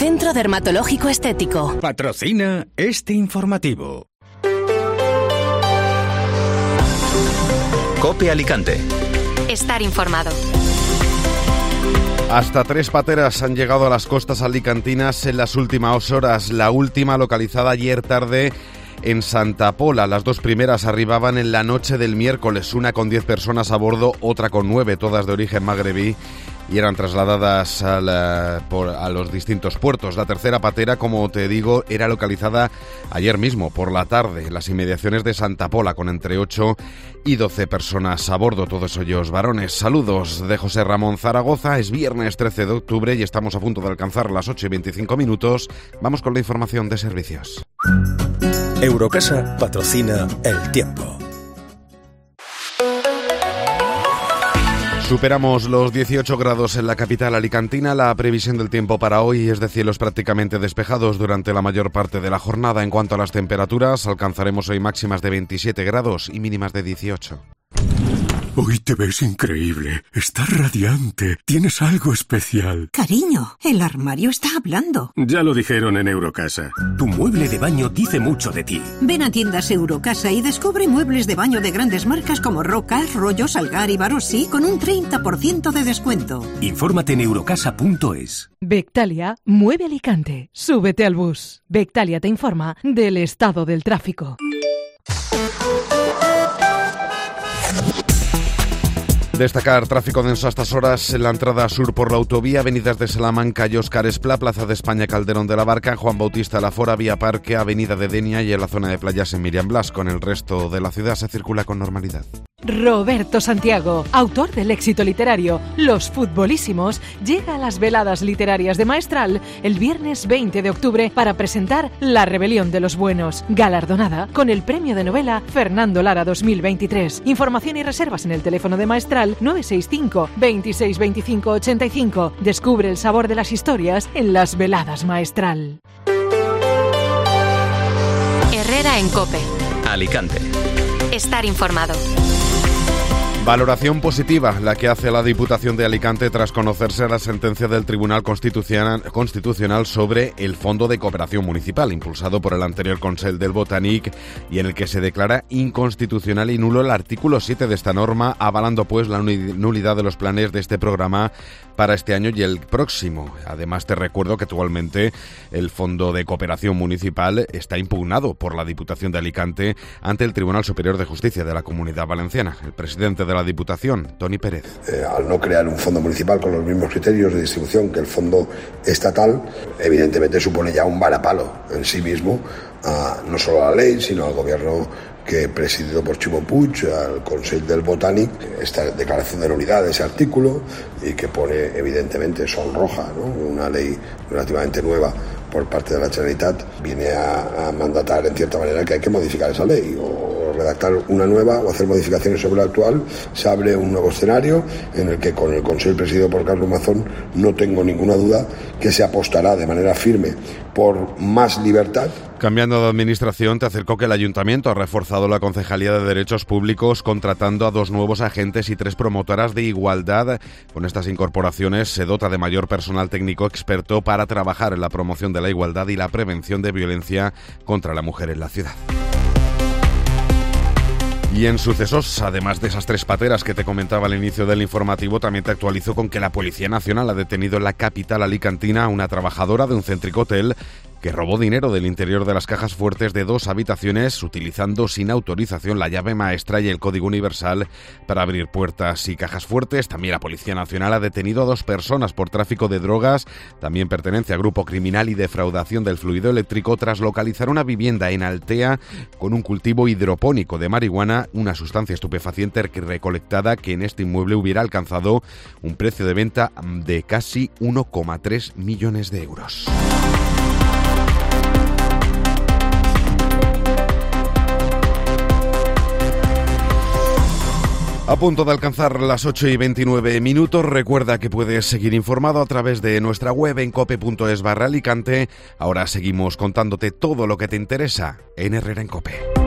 Centro Dermatológico Estético. Patrocina este informativo. COPE Alicante. Estar informado. Hasta 3 pateras han llegado a las costas alicantinas en las últimas horas. La última localizada ayer tarde en Santa Pola. Las 2 primeras arribaban en la noche del miércoles, una con 10 personas a bordo, otra con 9, todas de origen magrebí, y eran trasladadas a los distintos puertos. La tercera patera, como te digo, era localizada ayer mismo por la tarde en las inmediaciones de Santa Pola, con entre 8 y 12 personas a bordo, todos ellos varones. Saludos de José Ramón Zaragoza. Es viernes 13 de octubre y estamos a punto de alcanzar las 8:25. Vamos con la información de servicios. Eurocasa patrocina el tiempo. Superamos los 18 grados en la capital alicantina. La previsión del tiempo para hoy es de cielos prácticamente despejados durante la mayor parte de la jornada. En cuanto a las temperaturas, alcanzaremos hoy máximas de 27 grados y mínimas de 18. Hoy te ves increíble, estás radiante, tienes algo especial. Cariño, el armario está hablando. Ya lo dijeron en Eurocasa. Tu mueble de baño dice mucho de ti. Ven a tiendas Eurocasa y descubre muebles de baño de grandes marcas como Roca, Rollo, Salgar y Barossi con un 30% de descuento. Infórmate en eurocasa.es. Bectalia mueve Alicante. Súbete al bus. Bectalia te informa del estado del tráfico. Destacar tráfico denso a estas horas en la entrada sur por la autovía, avenidas de Salamanca y Óscar Esplá, Plaza de España, Calderón de la Barca, Juan Bautista Lafora, Vía Parque, Avenida de Denia y en la zona de playas en Miriam Blas. Con el resto de la ciudad se circula con normalidad. Roberto Santiago, autor del éxito literario Los Futbolísimos, llega a las veladas literarias de Maestral el viernes 20 de octubre para presentar La Rebelión de los Buenos, galardonada con el premio de novela Fernando Lara 2023. Información y reservas en el teléfono de Maestral 965 26 25 85. Descubre el sabor de las historias en las veladas Maestral. Herrera en COPE. Alicante. Estar informado. Valoración positiva la que hace la Diputación de Alicante tras conocerse la sentencia del Tribunal Constitucional sobre el Fondo de Cooperación Municipal, impulsado por el anterior Consell del Botanic, y en el que se declara inconstitucional y nulo el artículo 7 de esta norma, avalando pues la nulidad de los planes de este programa para este año y el próximo. Además, te recuerdo que actualmente el Fondo de Cooperación Municipal está impugnado por la Diputación de Alicante ante el Tribunal Superior de Justicia de la Comunidad Valenciana. El presidente de la Diputación, Toni Pérez. Al no crear un fondo municipal con los mismos criterios de distribución que el fondo estatal, evidentemente supone ya un varapalo en sí mismo, no solo a la ley, sino al gobierno que presidido por Ximo Puig, al Consell del Botànic, esta declaración de nulidad de ese artículo, y que pone evidentemente sonroja, ¿no? Una ley relativamente nueva por parte de la Generalitat viene a mandatar en cierta manera que hay que modificar esa ley o redactar una nueva o hacer modificaciones sobre la actual. Se abre un nuevo escenario en el que con el Consell presidido por Carlos Mazón no tengo ninguna duda que se apostará de manera firme por más libertad. Cambiando de administración, te acercó que el Ayuntamiento ha reforzado la Concejalía de Derechos Públicos contratando a 2 nuevos agentes y 3 promotoras de igualdad. Con estas incorporaciones se dota de mayor personal técnico experto para trabajar en la promoción de la igualdad y la prevención de violencia contra la mujer en la ciudad. Y en sucesos, además de esas 3 pateras que te comentaba al inicio del informativo, también te actualizo con que la Policía Nacional ha detenido en la capital alicantina a una trabajadora de un céntrico hotel que robó dinero del interior de las cajas fuertes de 2 habitaciones utilizando sin autorización la llave maestra y el código universal para abrir puertas y cajas fuertes. También la Policía Nacional ha detenido a 2 personas por tráfico de drogas, también pertenencia a grupo criminal y defraudación del fluido eléctrico tras localizar una vivienda en Altea con un cultivo hidropónico de marihuana, una sustancia estupefaciente recolectada que en este inmueble hubiera alcanzado un precio de venta de casi 1,3 millones de euros. A punto de alcanzar las 8:29. Recuerda que puedes seguir informado a través de nuestra web en cope.es/Alicante. Ahora seguimos contándote todo lo que te interesa en Herrera en COPE.